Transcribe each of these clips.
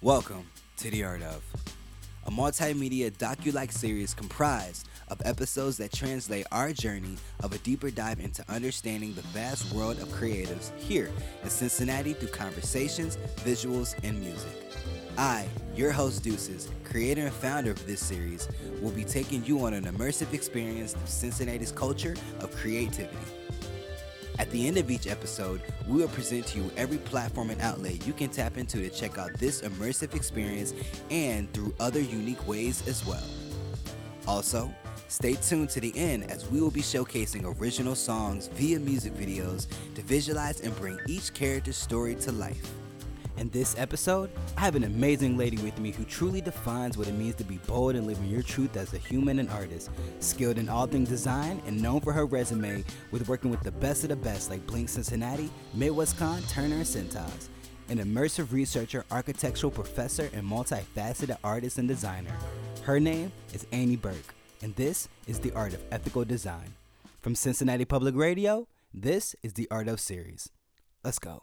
Welcome to The Art of, a multimedia docu-like series comprised of episodes that translate our journey of a deeper dive into understanding the vast world of creatives here in Cincinnati through conversations, visuals, and music. I, your host Deuces, creator and founder of this series, will be taking you on an immersive experience through Cincinnati's culture of creativity. At the end of each episode, we will present to you every platform and outlet you can tap into to check out this immersive experience and through other unique ways as well. Also, stay tuned to the end as we will be showcasing original songs via music videos to visualize and bring each character's story to life. In this episode, I have an amazing lady with me who truly defines what it means to be bold and living your truth as a human and artist, skilled in all things design and known for her resume with working with the best of the best like Blink Cincinnati, MidwestCon, Turner, and Cintas. An immersive researcher, architectural professor, and multifaceted artist and designer. Her name is Annie Burke, and this is The Art of Ethical Design. From Cincinnati Public Radio, this is The Art of Series. Let's go.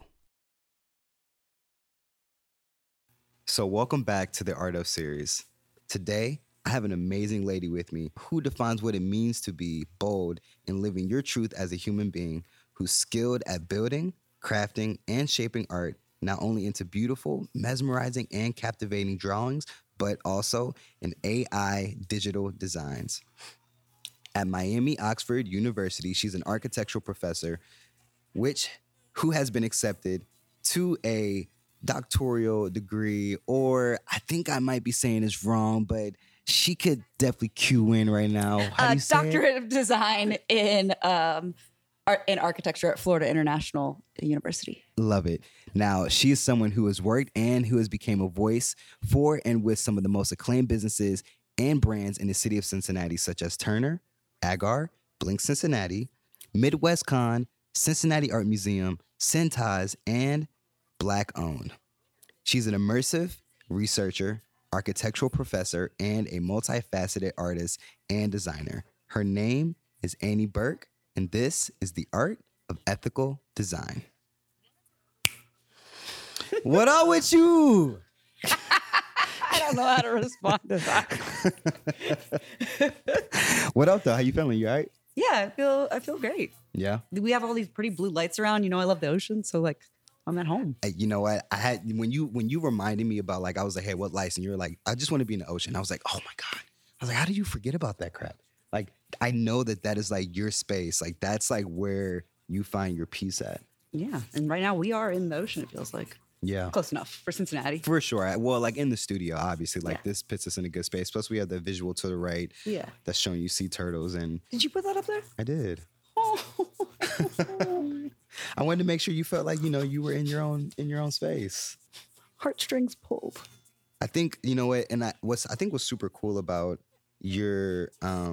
So welcome back to the Art of Series. Today, I have an amazing lady with me who defines what it means to be bold and living your truth as a human being who's skilled at building, crafting, and shaping art, not only into beautiful, mesmerizing, and captivating drawings, but also in AI digital designs. At Miami Oxford University, she's an architectural professor, who has been accepted to a doctoral degree, or I think I might be saying this wrong, but she could definitely cue in right now. How do you say Doctorate of Design in architecture at Florida International University. Love it. Now, she is someone who has worked and who has become a voice for and with some of the most acclaimed businesses and brands in the city of Cincinnati, such as Turner, Agar, Blink Cincinnati, MidwestCon, Cincinnati Art Museum, Cintas, and Black owned. She's an immersive researcher, architectural professor, and a multifaceted artist and designer. Her name is Annie Burke, and this is The Art of Ethical Design. What up with you? I don't know how to respond to that. What up, though? How you feeling? You all right? Yeah, I feel great. Yeah. We have all these pretty blue lights around. You know, I love the ocean, so like I'm at home. You know what? I had when you reminded me about, like, I was like, hey, what lights? And you were like, I just want to be in the ocean. I was like, oh my God. I was like, how did you forget about that crap? Like, I know that is like your space. Like, that's like where you find your peace at. Yeah, and right now we are in the ocean. It feels like. Yeah. Close enough for Cincinnati. For sure. Well, like in the studio, obviously, like this puts us in a good space. Plus, we have the visual to the right. Yeah. That's showing you sea turtles. And did you put that up there? I did. Oh. I wanted to make sure you felt like, you were in your own space. Heartstrings pulled. I think, you know what, and I think what's super cool about your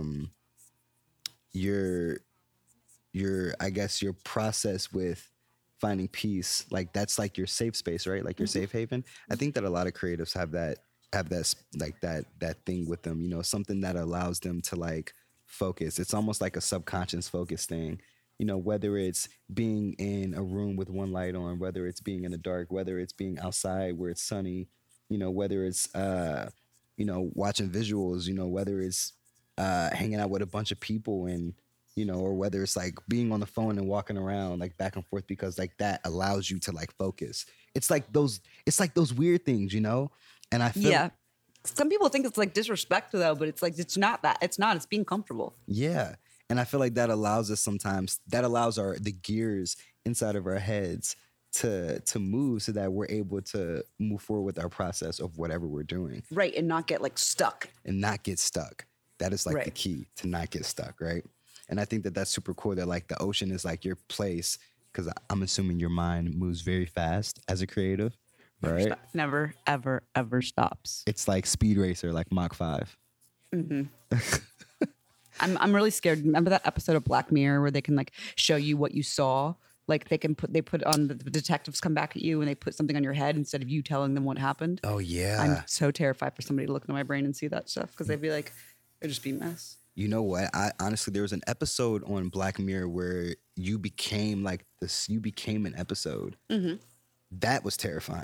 I guess your process with finding peace, like that's like your safe space, right? Like your safe haven. I think that a lot of creatives have that like that thing with them, something that allows them to like focus. It's almost like a subconscious focus thing. Whether it's being in a room with one light on, whether it's being in the dark, whether it's being outside where it's sunny, whether it's watching visuals, whether it's hanging out with a bunch of people and or whether it's like being on the phone and walking around like back and forth, because like that allows you to like focus. It's like those weird things, and I feel some people think it's like disrespect though, but it's like it's not that. It's being comfortable. Yeah. And I feel like that allows us sometimes, that allows the gears inside of our heads to move so that we're able to move forward with our process of whatever we're doing. Right. And not get like stuck. That is like the key, to not get stuck. Right. And I think that that's super cool that like the ocean is like your place, because I'm assuming your mind moves very fast as a creative. Right. Never, ever, ever stops. It's like Speed Racer, like Mach 5. Mm-hmm. I'm really scared. Remember that episode of Black Mirror where they can like show you what you saw? Like they put on the detectives come back at you and they put something on your head instead of you telling them what happened. Oh yeah. I'm so terrified for somebody to look into my brain and see that stuff, because they'd be like, it'd just be a mess. You know what? I honestly, there was an episode on Black Mirror where you became like this. You became an episode. Mm-hmm. That was terrifying.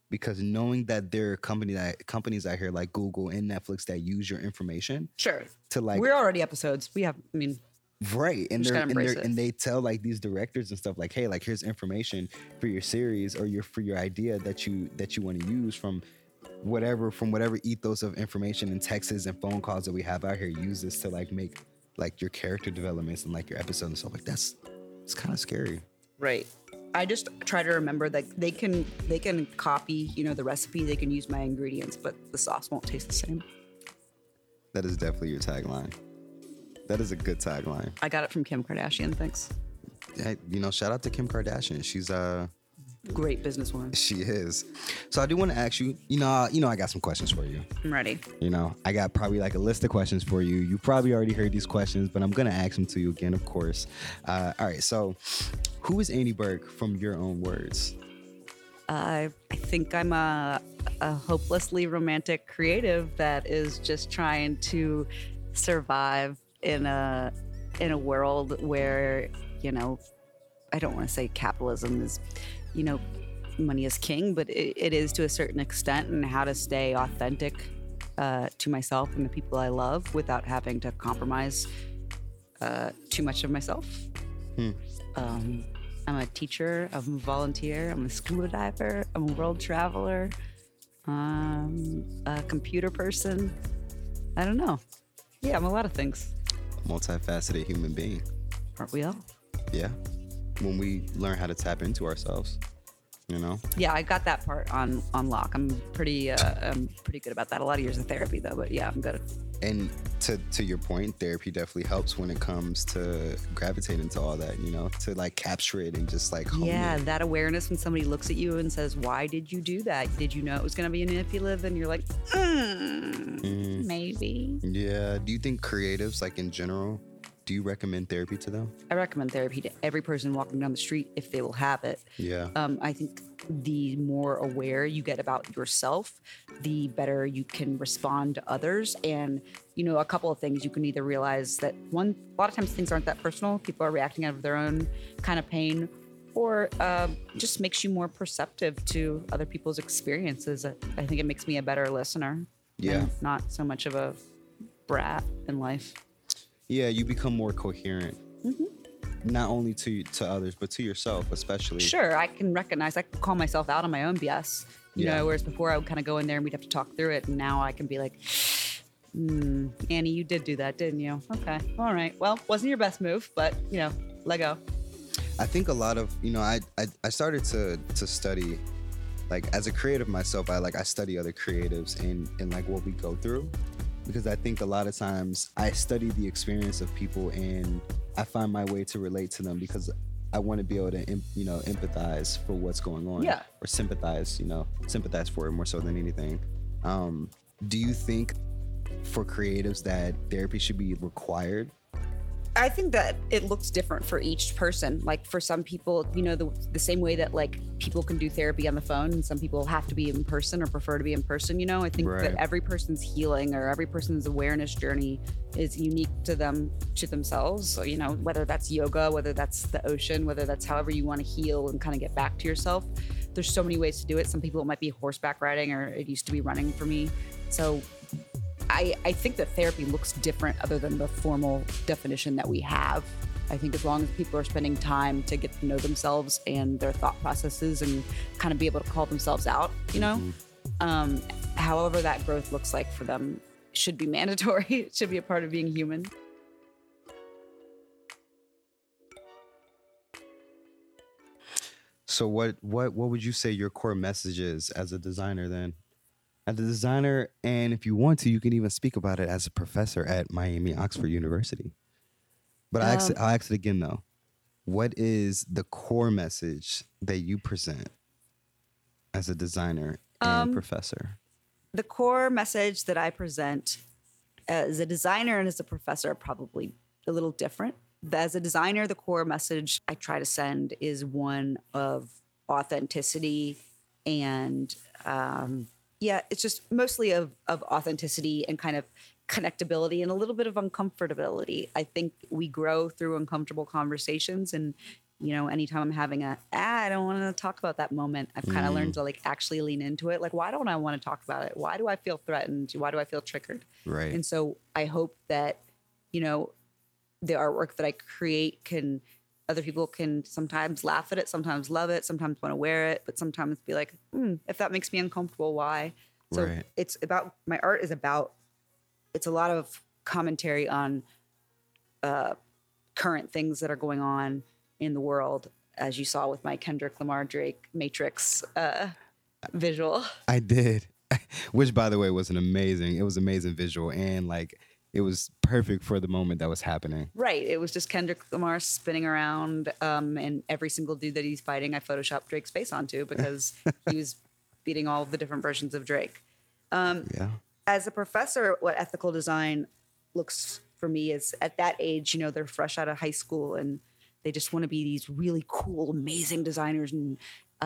because knowing that there are companies out here like Google and Netflix that use your information Sure. to like We're already episodes. We have, I mean, right, and just they're gotta and embrace they it. and they tell like these directors and stuff like, hey, like here's information for your series or your idea that you want to use from whatever ethos of information and texts and phone calls that we have out here. Use this to like make like your character developments and like your episodes and stuff like it's kind of scary. Right. I just try to remember that they can copy, the recipe. They can use my ingredients, but the sauce won't taste the same. That is definitely your tagline. That is a good tagline. I got it from Kim Kardashian. Thanks. Hey, shout out to Kim Kardashian. She's Great businesswoman. she is. So I do want to ask you, I got some questions for you. I'm ready. I got probably like a list of questions for you. You probably already heard these questions, but I'm going to ask them to you again, of course. All right. So who is Annie Burke from your own words? I think I'm a hopelessly romantic creative that is just trying to survive in a world where, I don't want to say capitalism is, money is king, but it is to a certain extent, and how to stay authentic to myself and the people I love without having to compromise too much of myself. I'm a teacher, I'm a volunteer, I'm a scuba diver, I'm a world traveler, a computer person. I don't know. Yeah, I'm a lot of things. Multifaceted human being. Aren't we all? Yeah. When we learn how to tap into ourselves, Yeah, I got that part on lock. I'm pretty good about that. A lot of years of therapy though, but yeah, I'm good. And to your point, therapy definitely helps when it comes to gravitating to all that, to like capture it and just like hone it. That awareness when somebody looks at you and says, "Why did you do that? Did you know it was going to be manipulative?" And you're like, maybe. Yeah. Do you think creatives, like in general, do you recommend therapy to them? I recommend therapy to every person walking down the street if they will have it. Yeah. I think the more aware you get about yourself, the better you can respond to others. And, a couple of things you can either realize that a lot of times things aren't that personal. People are reacting out of their own kind of pain, or just makes you more perceptive to other people's experiences. I think it makes me a better listener. Yeah. And not so much of a brat in life. Yeah, you become more coherent. Not only to others, but to yourself, especially. Sure, I can call myself out on my own BS. Whereas before I would kind of go in there and we'd have to talk through it. And now I can be like, Annie, you did do that, didn't you? Okay, all right. Well, wasn't your best move, but, let go. I think a lot of, I started to study, like as a creative myself, I study other creatives and like what we go through. Because I think a lot of times I study the experience of people and I find my way to relate to them because I want to be able to, empathize for what's going on. Yeah. Or sympathize for it more so than anything. Do you think for creatives that therapy should be required? I think that it looks different for each person. Like for some people, the same way that like people can do therapy on the phone and some people have to be in person or prefer to be in person, I think Right. that every person's healing or every person's awareness journey is unique to themselves. So, whether that's yoga, whether that's the ocean, whether that's however you want to heal and kind of get back to yourself. There's so many ways to do it. Some people it might be horseback riding, or it used to be running for me. So I think that therapy looks different other than the formal definition that we have. I think as long as people are spending time to get to know themselves and their thought processes and kind of be able to call themselves out, however that growth looks like for them should be mandatory. It should be a part of being human. So what would you say your core message is as a designer then? As a designer, and if you want to, you can even speak about it as a professor at Miami Oxford University. But I'll ask it again though. What is the core message that you present as a designer and professor? The core message that I present as a designer and as a professor are probably a little different. As a designer, the core message I try to send is one of authenticity and it's just mostly of authenticity and kind of connectability and a little bit of uncomfortability. I think we grow through uncomfortable conversations, and anytime I'm having I don't want to talk about that moment, I've kind of learned to like actually lean into it. Like, why don't I want to talk about it? Why do I feel threatened? Why do I feel triggered? Right. And so I hope that, the artwork that I create other people can sometimes laugh at it, sometimes love it, sometimes want to wear it, but sometimes be like, if that makes me uncomfortable, why? So Right. my art is about, it's a lot of commentary on current things that are going on in the world, as you saw with my Kendrick Lamar Drake Matrix visual. I did, which by the way was amazing visual, and like it was perfect for the moment that was happening. Right. It was just Kendrick Lamar spinning around, and every single dude that he's fighting, I photoshopped Drake's face onto because he was beating all the different versions of Drake. Yeah. As a professor, what ethical design looks for me is at that age, they're fresh out of high school and they just want to be these really cool, amazing designers. And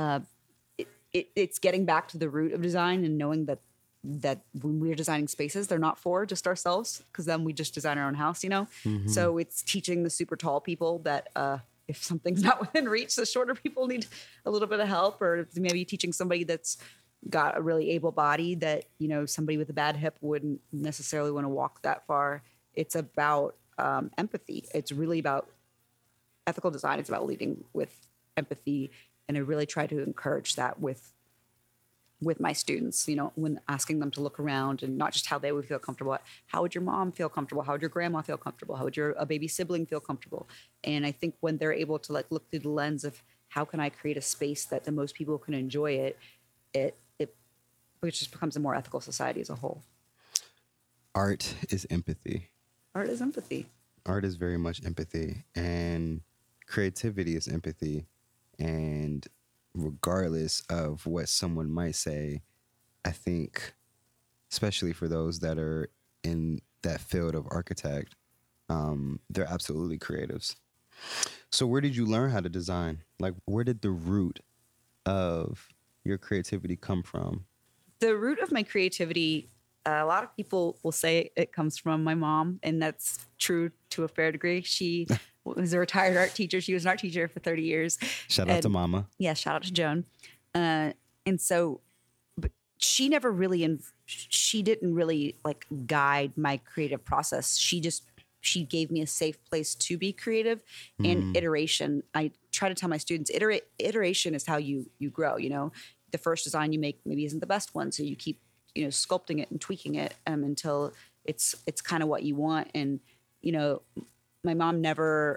it's getting back to the root of design and knowing that when we're designing spaces, they're not for just ourselves, because then we just design our own house, So it's teaching the super tall people that if something's not within reach, the shorter people need a little bit of help, or maybe teaching somebody that's got a really able body that, somebody with a bad hip wouldn't necessarily want to walk that far. It's about empathy. It's really about ethical design. It's about leading with empathy. And I really try to encourage that with my students, when asking them to look around, and not just how they would feel comfortable. How would your mom feel comfortable? How would your grandma feel comfortable? How would a baby sibling feel comfortable? And I think when they're able to like look through the lens of how can I create a space that the most people can enjoy it just becomes a more ethical society as a whole. Art is empathy. Art is empathy. Art is very much empathy, and creativity is empathy. And regardless of what someone might say, I think, especially for those that are in that field of architect, they're absolutely creatives. So where did you learn how to design? Like, where did the root of your creativity come from? The root of my creativity, a lot of people will say it comes from my mom, and that's true to a fair degree. She was a retired art teacher. She was an art teacher for 30 years. Shout out to Mama. Yeah, shout out to Joan. And so, but she never really, she didn't really like guide my creative process. She gave me a safe place to be creative, and iteration. I try to tell my students, iteration is how you grow. The first design you make maybe isn't the best one, so you keep sculpting it and tweaking it until it's kind of what you want. And my mom never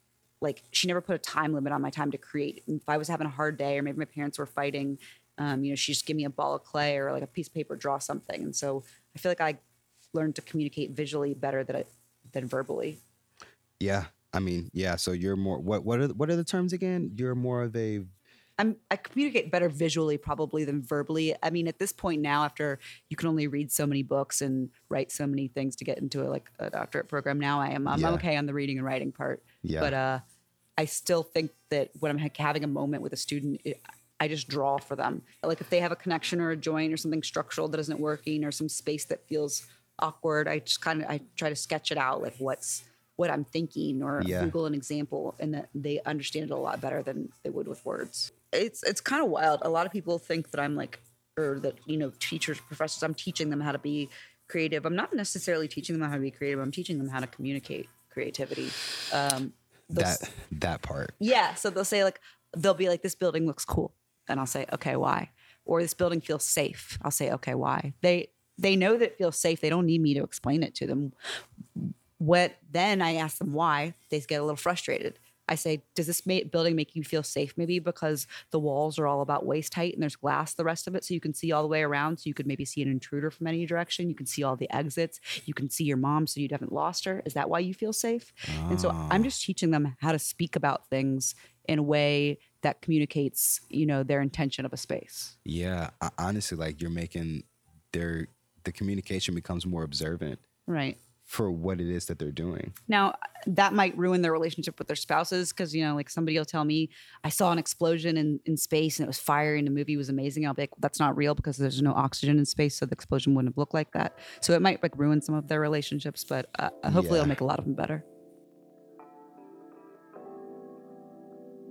put a time limit on my time to create. If I was having a hard day, or maybe my parents were fighting, she just give me a ball of clay or like a piece of paper, draw something. And so I feel like I learned to communicate visually better than verbally. Yeah, I mean, yeah. So you're more what are the terms again? You're more of a I communicate better visually probably than verbally. I mean, at this point now, after you can only read so many books and write so many things to get into a doctorate program, now I'm okay on the reading and writing part. Yeah. But I still think that when I'm having a moment with a student, I just draw for them. Like if they have a connection or a joint or something structural that isn't working, or some space that feels awkward, I try to sketch it out, like what I'm thinking, or Google an example, and that they understand it a lot better than they would with words. It's kind of wild. A lot of people think that I'm like, or that, teachers, professors, I'm teaching them how to be creative. I'm not necessarily teaching them how to be creative. I'm teaching them how to communicate creativity. That part. Yeah. So they'll be like, this building looks cool. And I'll say, okay, why? Or this building feels safe. I'll say, okay, why? They know that it feels safe. They don't need me to explain it to them. Then I ask them why. They get a little frustrated. I say, does this building make you feel safe? Maybe because the walls are all about waist height and there's glass the rest of it, so you can see all the way around. So you could maybe see an intruder from any direction. You can see all the exits. You can see your mom, so you haven't lost her. Is that why you feel safe? Oh. And so I'm just teaching them how to speak about things in a way that communicates, their intention of a space. Yeah, honestly, like you're making the communication becomes more observant. Right. For what it is that they're doing. Now, that might ruin their relationship with their spouses, because, like somebody will tell me, I saw an explosion in space and it was fire and the movie was amazing. I'll be like, well, that's not real because there's no oxygen in space, so the explosion wouldn't have looked like that. So it might ruin some of their relationships, but hopefully it'll make a lot of them better.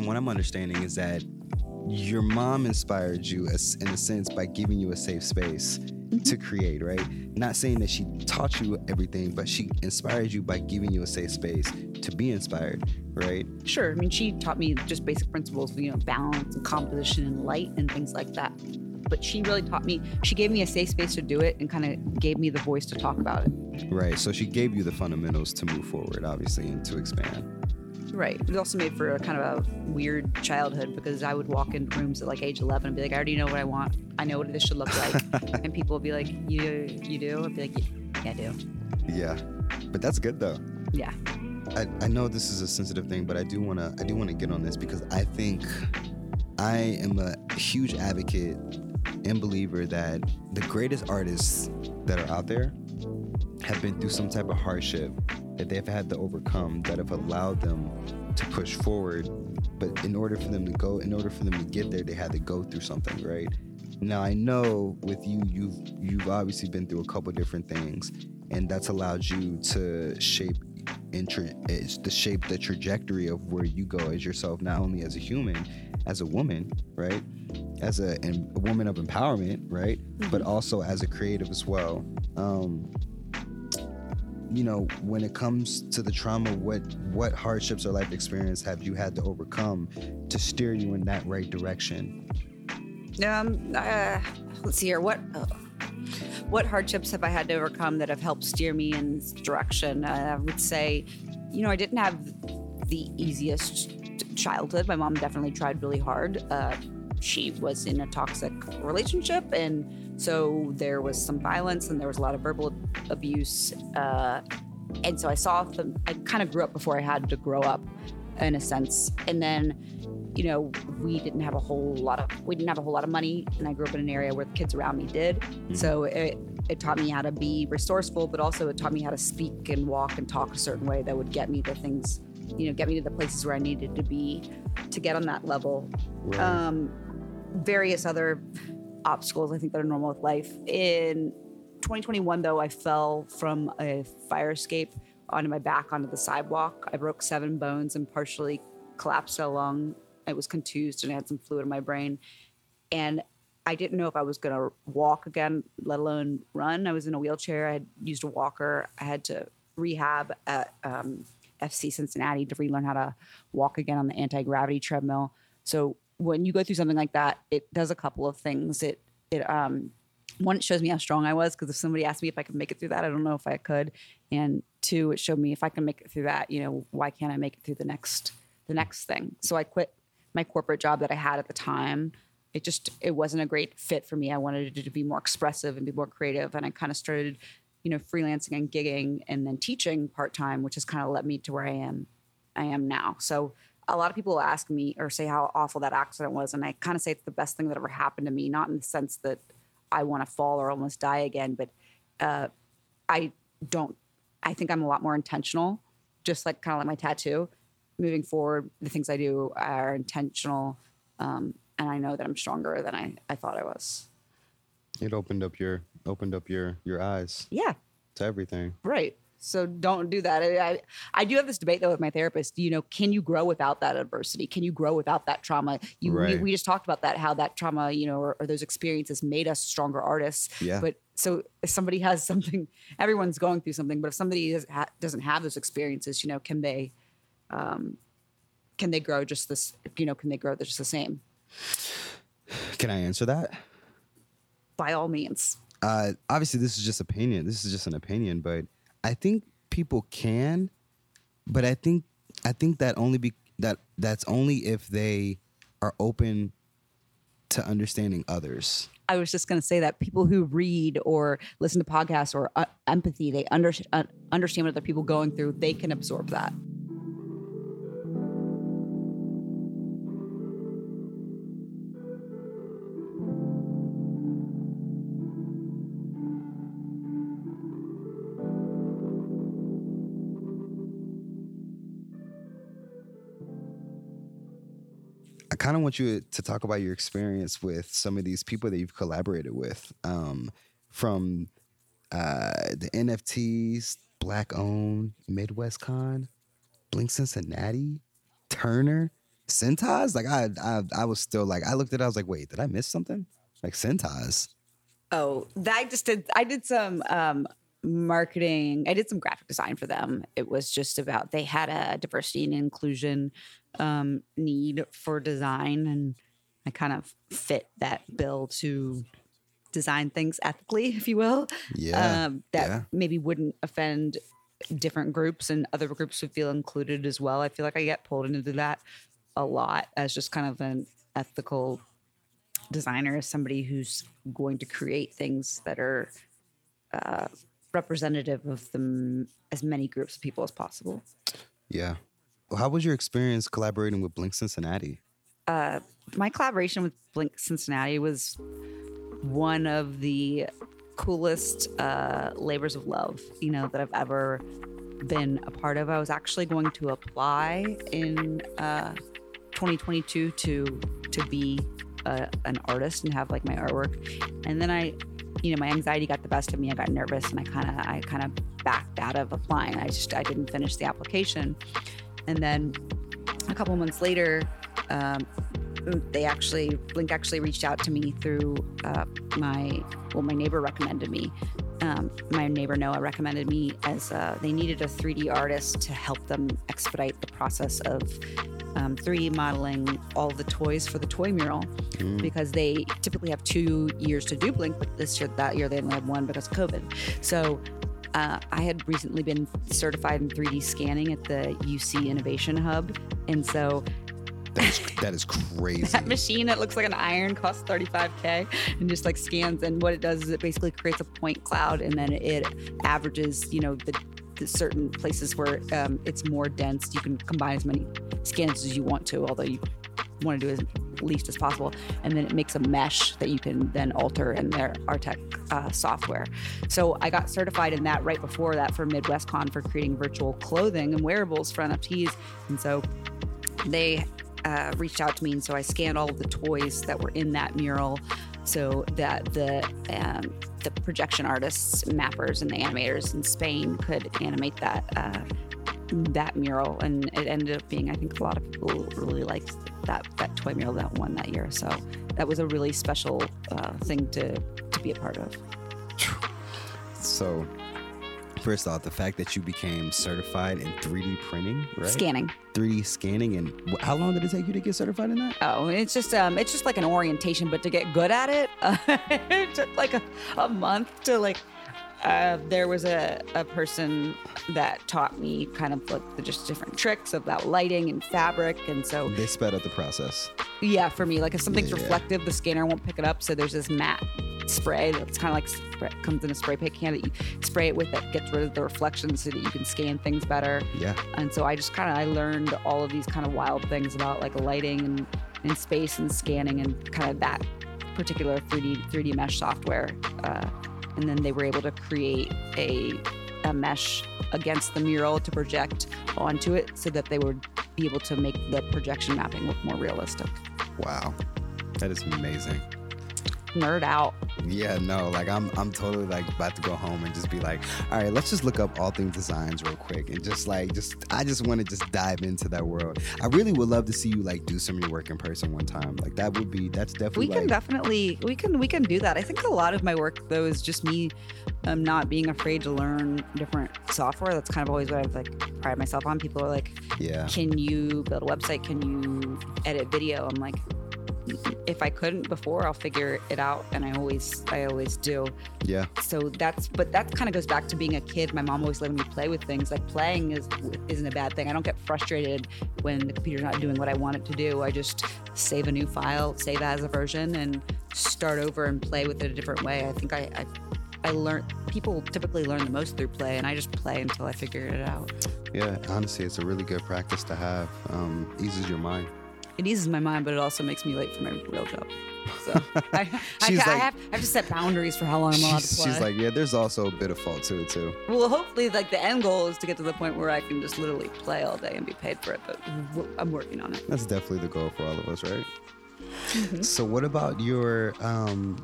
what I'm understanding is that your mom inspired you in a sense by giving you a safe space to create, right? Not saying that she taught you everything, but she inspired you by giving you a safe space to be inspired, right? Sure. I mean, she taught me just basic principles of, balance and composition and light and things like that. But she really taught me, she gave me a safe space to do it and kind of gave me the voice to talk about it. Right. So she gave you the fundamentals to move forward, obviously, and to expand. Right. It was also made for a kind of a weird childhood because I would walk into rooms at like age 11 and be like, I already know what I want. I know what this should look like. And people would be like, you do? I'd be like, yeah, I do. Yeah. But that's good though. Yeah. I know this is a sensitive thing, but I do wanna get on this because I think I am a huge advocate and believer that the greatest artists that are out there have been through some type of hardship that they've had to overcome that have allowed them to push forward. But in order for them to get there, they had to go through something, right? Now I know with you, you've obviously been through a couple different things, and that's allowed you to shape the trajectory of where you go as yourself, not only as a human, as a woman, right? As a woman of empowerment, right? But also as a creative as well. When it comes to the trauma, what hardships or life experience have you had to overcome to steer you in that right direction? Let's see here. What hardships have I had to overcome that have helped steer me in this direction? I would say, I didn't have the easiest childhood. My mom definitely tried really hard. She was in a toxic relationship, and so there was some violence and there was a lot of verbal abuse. And so I kind of grew up before I had to grow up, in a sense. And then, we didn't have a whole lot of money, and I grew up in an area where the kids around me did. So it taught me how to be resourceful, but also it taught me how to speak and walk and talk a certain way that would get me to things, get me to the places where I needed to be to get on that level. Right. Various other obstacles, I think, that are normal with life. In 2021, though, I fell from a fire escape onto my back onto the sidewalk. I broke 7 bones and partially collapsed a lung. I was contused and I had some fluid in my brain. And I didn't know if I was going to walk again, let alone run. I was in a wheelchair. I had used a walker. I had to rehab at FC Cincinnati to relearn how to walk again on the anti-gravity treadmill. So when you go through something like that, it does a couple of things. One, it shows me how strong I was, because if somebody asked me if I could make it through that, I don't know if I could. And 2, it showed me if I can make it through that, why can't I make it through the next thing? So I quit my corporate job that I had at the time. It wasn't a great fit for me. I wanted to be more expressive and be more creative. And I kind of started, freelancing and gigging and then teaching part-time, which has kind of led me to where I am now. So a lot of people ask me or say how awful that accident was. And I kind of say it's the best thing that ever happened to me, not in the sense that I want to fall or almost die again, but I think I'm a lot more intentional, just kind of like my tattoo. Moving forward, the things I do are intentional, and I know that I'm stronger than I thought I was. It opened up your eyes. Yeah. To everything. Right. So don't do that. I do have this debate, though, with my therapist. Can you grow without that adversity? Can you grow without that trauma? Right. We just talked about that, how that trauma, or those experiences made us stronger artists. Yeah. But so if somebody has something, everyone's going through something, but if somebody doesn't have those experiences, can they grow just this, can they grow just the same? Can I answer that? By all means. Obviously, this is just opinion. This is just an opinion, but I think people can, but I think that that's only if they are open to understanding others. I was just going to say that people who read or listen to podcasts or empathy, they understand what other people are going through. They can absorb that. I kind of want you to talk about your experience with some of these people that you've collaborated with, from the NFTs, Black Owned, Midwest Con, Blink Cincinnati, Turner. Cintas? Like I was still like, I looked at it, I was like, wait, did I miss something? Like Cintas. Oh, I did some marketing. I did some graphic design for them. It was just about, they had a diversity and inclusion need for design, and I kind of fit that bill to design things ethically, if you will. Yeah. That maybe wouldn't offend different groups, and other groups would feel included as well. I feel like I get pulled into that a lot as just kind of an ethical designer, as somebody who's going to create things that are representative of as many groups of people as possible. Yeah. Well, how was your experience collaborating with Blink Cincinnati? My collaboration with Blink Cincinnati was one of the coolest labors of love, that I've ever been a part of. I was actually going to apply in 2022 to be an artist and have like my artwork, and then my anxiety got the best of me. I got nervous, and I kind of backed out of applying. I didn't finish the application, and then a couple months later, Blink actually reached out to me through my neighbor recommended me. My neighbor Noah recommended me as they needed a 3D artist to help them expedite the process of 3D modeling all the toys for the toy mural, because they typically have 2 years to do Blink, but that year they only had 1 because of COVID. So I had recently been certified in 3D scanning at the UC Innovation Hub, and so that is crazy. That machine that looks like an iron costs $35K and just like scans, and what it does is it basically creates a point cloud, and then it averages, the certain places where it's more dense. You can combine as many scans as you want to, although you want to do as least as possible, and then it makes a mesh that you can then alter in their Artec software. So I got certified in that right before that for MidwestCon for creating virtual clothing and wearables for NFTs, and so they reached out to me, and so I scanned all of the toys that were in that mural, so that the projection artists, mappers, and the animators in Spain could animate that mural. And it ended up being, I think a lot of people really liked that toy mural that won that year. So that was a really special thing to be a part of. So first off, the fact that you became certified in 3D printing, right? Scanning. 3D scanning, and how long did it take you to get certified in that? Oh, it's just like an orientation, but to get good at it, it took like a month to like. There was a person that taught me kind of like just different tricks about lighting and fabric, and so they sped up the process. Yeah, for me, like if something's reflective, the scanner won't pick it up. So there's this matte spray that's kind of like comes in a spray paint can that you spray it with that gets rid of the reflections so that you can scan things better. Yeah. And so I learned all of these kind of wild things about like lighting and space and scanning and kind of that particular 3D mesh software. And then they were able to create a mesh against the mural to project onto it so that they would be able to make the projection mapping look more realistic. Wow. That is amazing. Nerd out. Yeah, no, like I'm totally like about to go home and just be like, all right, let's just look up All Things Designs real quick and I just want to just dive into that world. I really would love to see you like do some of your work in person one time. Like that's definitely we can do that. I think a lot of my work though is just me not being afraid to learn different software. That's kind of always what I've like prided myself on. People are like, can you build a website? Can you edit video? I'm like, if I couldn't before, I'll figure it out, and I always do. Yeah. So that kind of goes back to being a kid. My mom always let me play with things. Like playing isn't a bad thing. I don't get frustrated when the computer's not doing what I want it to do. I just save a new file, save as a version, and start over and play with it a different way. I think I learned. People typically learn the most through play, and I just play until I figure it out. Yeah, honestly, it's a really good practice to have. Eases your mind. It eases my mind, but it also makes me late for my real job. So I have to set boundaries for how long I'm allowed to play. She's like, yeah, there's also a bit of fault to it too. Well, hopefully, like the end goal is to get to the point where I can just literally play all day and be paid for it. But I'm working on it. That's definitely the goal for all of us, right? Mm-hmm. So, what about your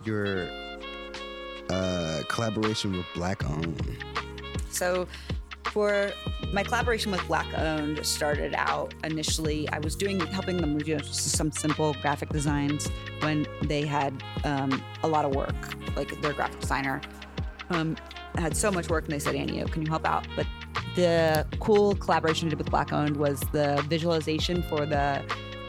collaboration with Black Owned? So, For my collaboration with Black Owned started out initially, I was helping them do some simple graphic designs when they had a lot of work. Like their graphic designer had so much work, and they said, Annie, can you help out? But the cool collaboration I did with Black Owned was the visualization for the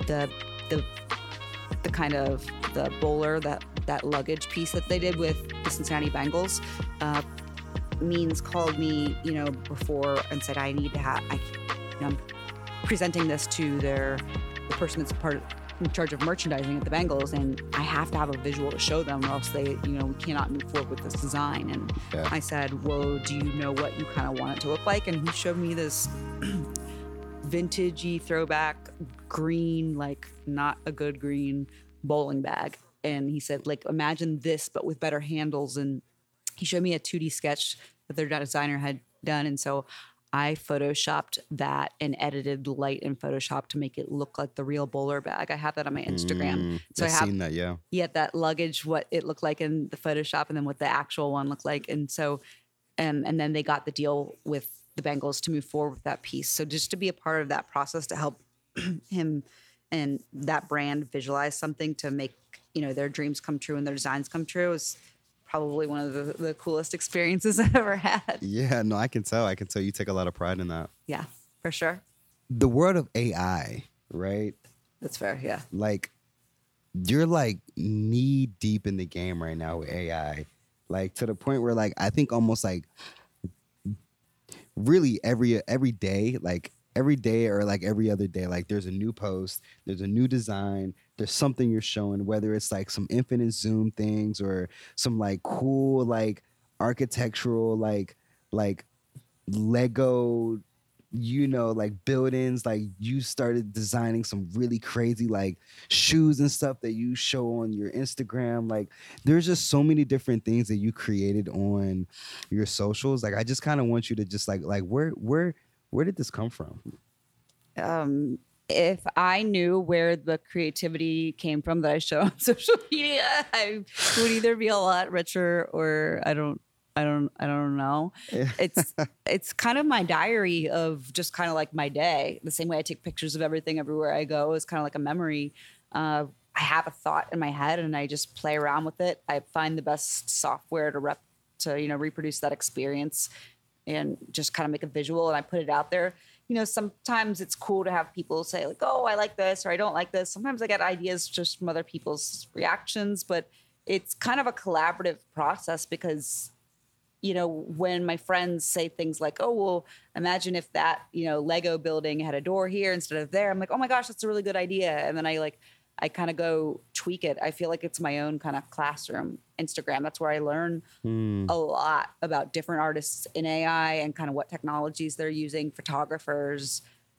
kind of the bowler, that luggage piece that they did with the Cincinnati Bengals. Means called me, before and said, I need to have, I'm presenting this to the person that's in charge of merchandising at the Bengals, and I have to have a visual to show them, or else we cannot move forward with this design. And I said, well, do you know what you kind of want it to look like? And he showed me this vintagey throwback green, like not a good green bowling bag. And he said, like, imagine this, but with better handles. And he showed me a 2D sketch that their designer had done. And so I photoshopped that and edited the light in Photoshop to make it look like the real bowler bag. I have that on my Instagram. So I've seen that, yeah. Yeah, that luggage, what it looked like in the Photoshop, and then what the actual one looked like. And so, and then they got the deal with the Bengals to move forward with that piece. So just to be a part of that process to help him and that brand visualize something to make, their dreams come true and their designs come true is probably one of the coolest experiences I've ever had. Yeah, no, I can tell you take a lot of pride in that. Yeah, for sure. The world of AI, right? That's fair, yeah. Like, you're like knee deep in the game right now with AI. Like, to the point where, like, I think almost like really every day, like every day or like every other day, like there's a new post, there's a new design, there's something you're showing, whether it's like some infinite zoom things or some like cool like architectural like Lego, like buildings. Like you started designing some really crazy like shoes and stuff that you show on your Instagram. Like there's just so many different things that you created on your socials. Like I just kind of want you to just like where did this come from? If I knew where the creativity came from that I show on social media, I would either be a lot richer or I don't know. It's kind of my diary of just kind of like my day. The same way I take pictures of everything everywhere I go is kind of like a memory. I have a thought in my head and I just play around with it. I find the best software to reproduce that experience and just kind of make a visual, and I put it out there. Sometimes it's cool to have people say like, oh, I like this or I don't like this. Sometimes I get ideas just from other people's reactions, but it's kind of a collaborative process because, when my friends say things like, oh, well, imagine if that, Lego building had a door here instead of there. I'm like, oh my gosh, that's a really good idea. And then I kind of go tweak it. I feel like it's my own kind of classroom. Instagram, that's where I learn a lot about different artists in AI and kind of what technologies they're using, photographers,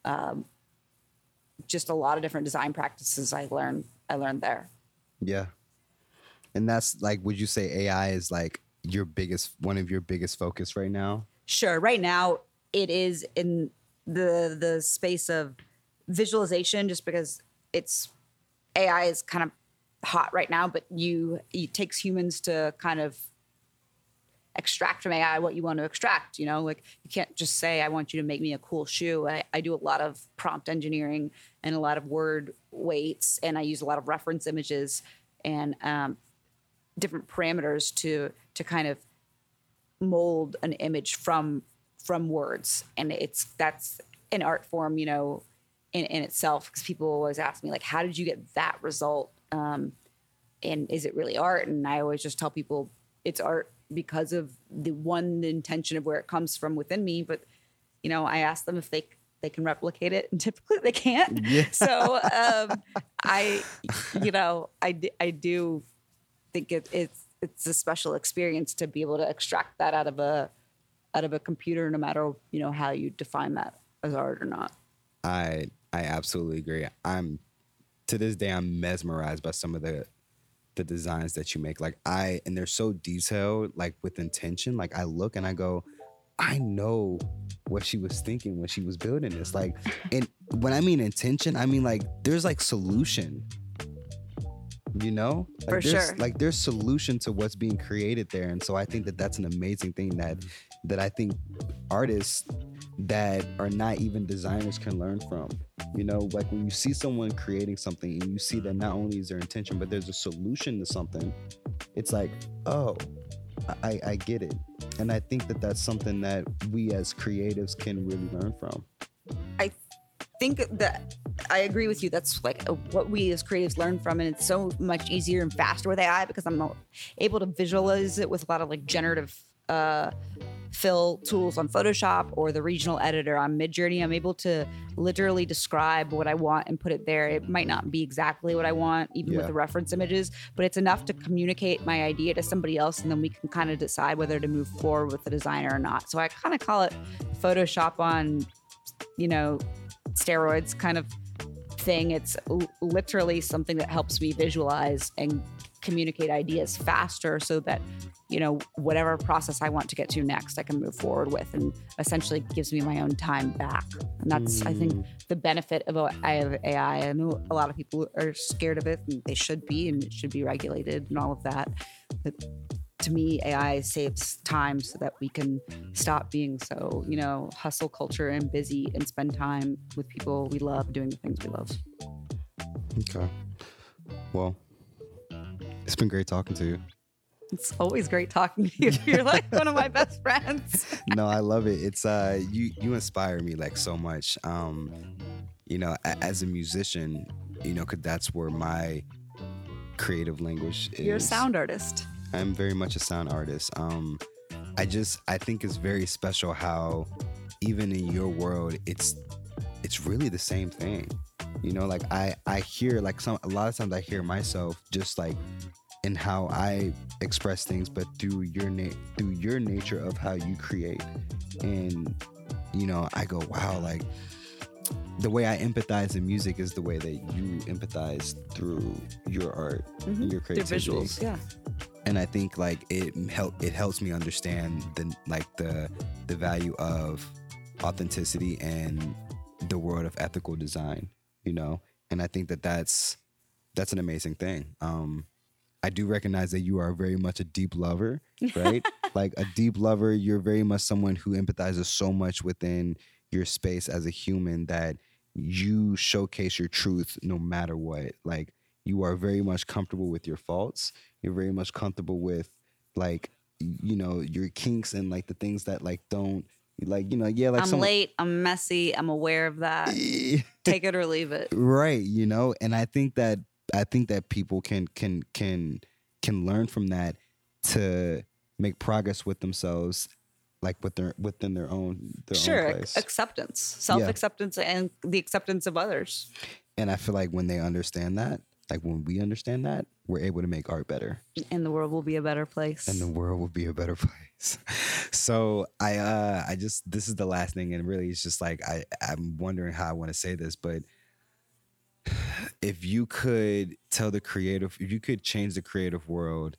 just a lot of different design practices I learned there. Yeah. And that's like, would you say AI is like one of your biggest focus right now? Sure. Right now it is in the space of visualization, just because AI is kind of hot right now, but it takes humans to kind of extract from AI what you want to extract. Like you can't just say, I want you to make me a cool shoe. I do a lot of prompt engineering and a lot of word weights, and I use a lot of reference images and different parameters to kind of mold an image from words. And that's an art form, in itself, because people always ask me like, how did you get that result? And is it really art? And I always just tell people it's art because of the intention of where it comes from within me. But, I ask them if they can replicate it, and typically they can't. Yeah. So I do think it's a special experience to be able to extract that out of a computer, no matter, how you define that as art or not. I absolutely agree. To this day, I'm mesmerized by some of the designs that you make. Like and they're so detailed, like with intention. Like I look and I go, I know what she was thinking when she was building this. Like, and when I mean intention, I mean like there's like solution. Like for sure. Like there's solution to what's being created there, and so I think that that's an amazing thing that I think artists that are not even designers can learn from. You know, like when you see someone creating something and you see that not only is their intention, but there's a solution to something, it's like, oh, I get it. And I think that that's something that we as creatives can really learn from. I think that I agree with you. That's like what we as creatives learn from, and it's so much easier and faster with AI because I'm able to visualize it with a lot of like generative fill tools on Photoshop or the regional editor on Midjourney. I'm able to literally describe what I want and put it there. It might not be exactly what I want, even with the reference images, but it's enough to communicate my idea to somebody else, and then we can kind of decide whether to move forward with the designer or not. So I kind of call it Photoshop on, you know, steroids kind of thing. It's literally something that helps me visualize and communicate ideas faster so that, you know, whatever process I want to get to next, I can move forward with, and essentially gives me my own time back. And that's, I think, the benefit of AI. I know a lot of people are scared of it, and they should be, and it should be regulated and all of that. But to me, AI saves time so that we can stop being so, you know, hustle culture and busy and spend time with people we love doing the things we love. Okay. Well, it's been great talking to you. It's always great talking to you. You're like one of my best friends. No, I love it. It's you inspire me like so much. You know, as a musician, you know, 'cause that's where my creative language is. You're a sound artist. I'm very much a sound artist. I think it's very special how even in your world it's really the same thing. You know, like I hear like a lot of times I hear myself just like in how I express things, but through your nature of how you create. And you know, I go, wow, like the way I empathize in music is the way that you empathize through your art and your creativity. Through visuals, yeah. And I think like it helps me understand the value of authenticity and the world of ethical design, you know. And I think that that's an amazing thing. I do recognize that you are very much a deep lover, right? Like a deep lover, you're very much someone who empathizes so much within your space as a human that you showcase your truth no matter what. Like you are very much comfortable with your faults. You're very much comfortable with like, you know, your kinks and like the things that like don't like, you know, yeah, like I'm late, I'm messy, I'm aware of that. Take it or leave it. Right, you know, and I think that people can learn from that to make progress with themselves, like within their own place. Acceptance, self-acceptance, and the acceptance of others. And I feel like when they understand that, like when we understand that, we're able to make art better. And the world will be a better place. And the world will be a better place. So this is the last thing, and really it's just like I'm wondering how I want to say this, but if you could change the creative world,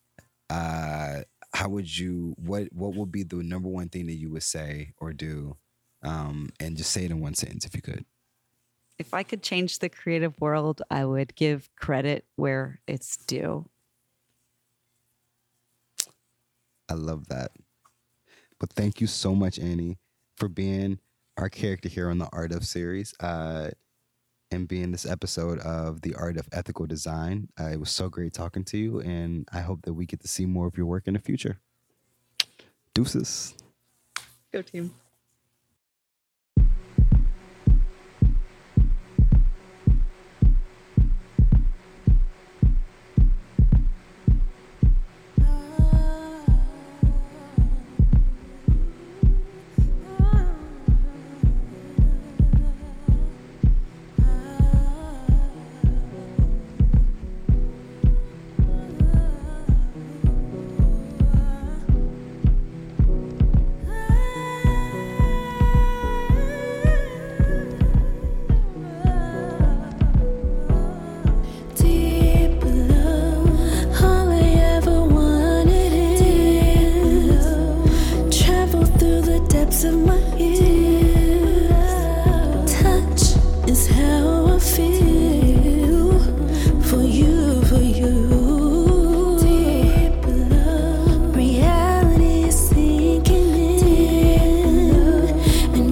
how would you, what would be the number one thing that you would say or do? And just say it in one sentence if you could. If I could change the creative world, I would give credit where it's due. I love that. But thank you so much, Annie, for being our character here on the Art of series. And being this episode of The Art of Ethical Design. It was so great talking to you, and I hope that we get to see more of your work in the future. Deuces. Go team. Reality is sinking in, and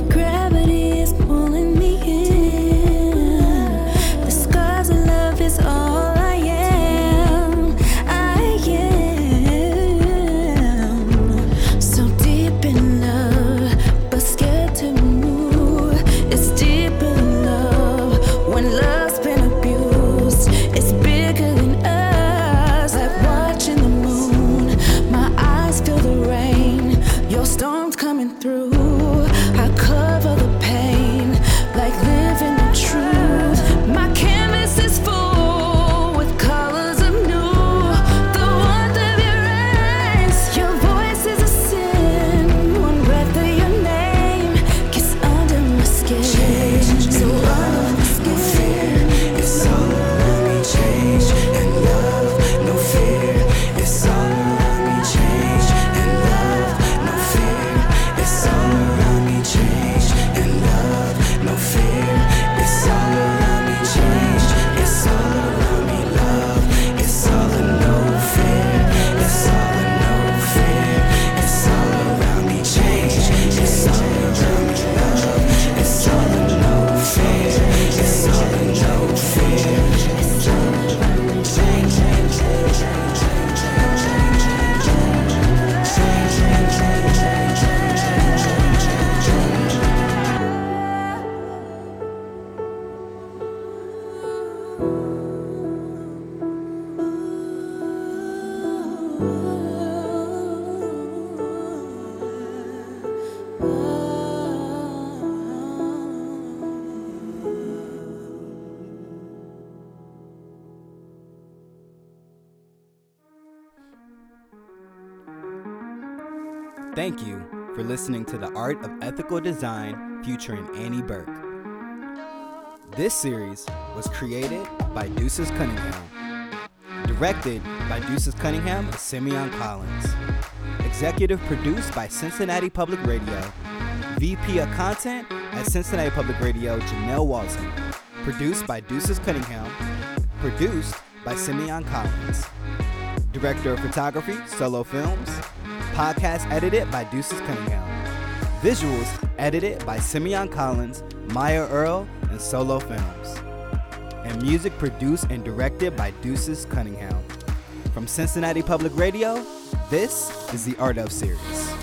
Thank you for listening to The Art of Ethical Design featuring Annie Burke. This series was created by Deuces Cunningham, directed by Deuces Cunningham and Simeon Collins, executive produced by Cincinnati Public Radio, VP of Content at Cincinnati Public Radio, Janelle Walton, produced by Deuces Cunningham, produced by Simeon Collins, director of photography, Solo Films, podcast edited by Deuces Cunningham, visuals edited by Simeon Collins, Maya Earl, and Solo Films, and music produced and directed by Deuces Cunningham. From Cincinnati Public Radio, this is the Art of Series.